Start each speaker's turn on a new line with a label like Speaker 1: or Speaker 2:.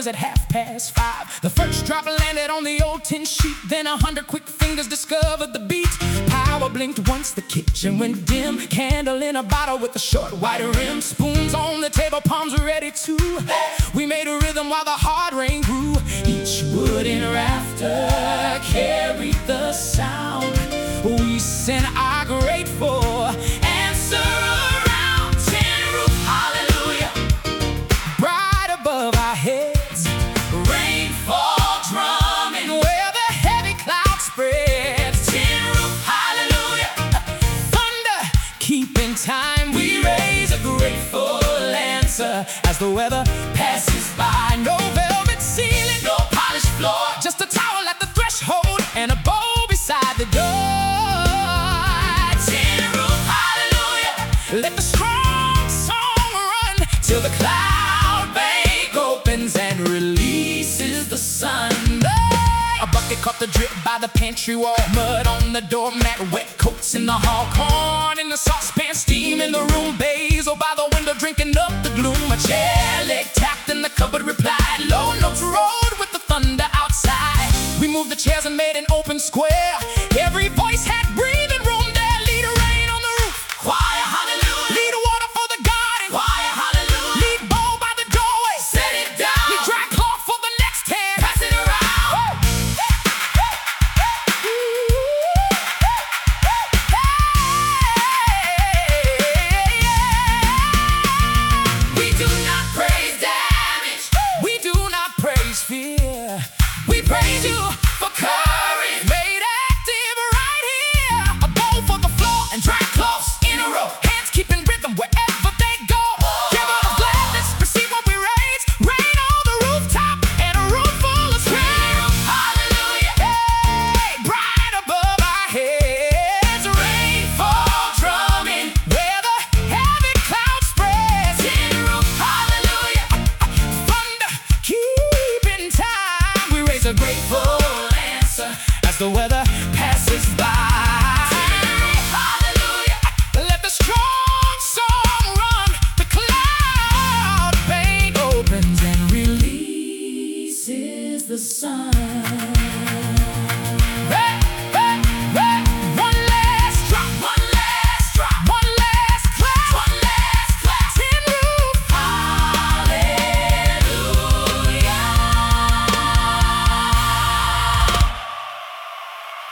Speaker 1: at 5:30. The first drop landed on the old tin sheet, then 100 quick fingers discovered the beat. Power blinked once the kitchen went dim. Candle in a bottle with a short white rim. Spoons on the table, palms ready to. We made a rhythm while the hard rain grew. Each wooden rafter carried the sound. We sent our grateful answer around. Tin roof, hallelujah, bright above our heads. Rainfall drumming where the heavy cloud spreads. Tin roof, hallelujah, thunder keeping time. We raise a grateful answer as the weather passes by. No velvet ceiling, no polished floor, just a towel at the threshold and a bowl beside the door. Tin roof, hallelujah, let the strong song run till the cloud bank opens and releases the sun. A bucket caught the drip by the pantry wall, mud on the doormat, wet coats in the hall, corn in the saucepan, steam in the room, basil by the window drinking up the gloom. A chair leg tapped and the cupboard replied. Low notes rolled with the thunder outside. We moved the chairs and made an open square. Every voice had breathing room there. Lead a rain on the roof, choir, hallelujah. Lead water for the garden, choir, hallelujah. Lead bowl by the doorway, set it down. Lead dry cloth for the next hand, pass it around. We do not praise damage, we do not praise fear. We praise you for courage, made active right here. A bowl for the floor and dry cloths in a row. Hands keeping rhythm wherever they go. Give out of gladness, receive what we raise. Rain on the rooftop and a room full of screams. Hallelujah, hey, bright above our heads. Rainfall drumming where the heavy cloud spreads. Tin roof, hallelujah, thunder keeping time. We raise a grateful answer as the weather passes by. Hallelujah, let the strong song run. The cloud bank opens and releases the sun.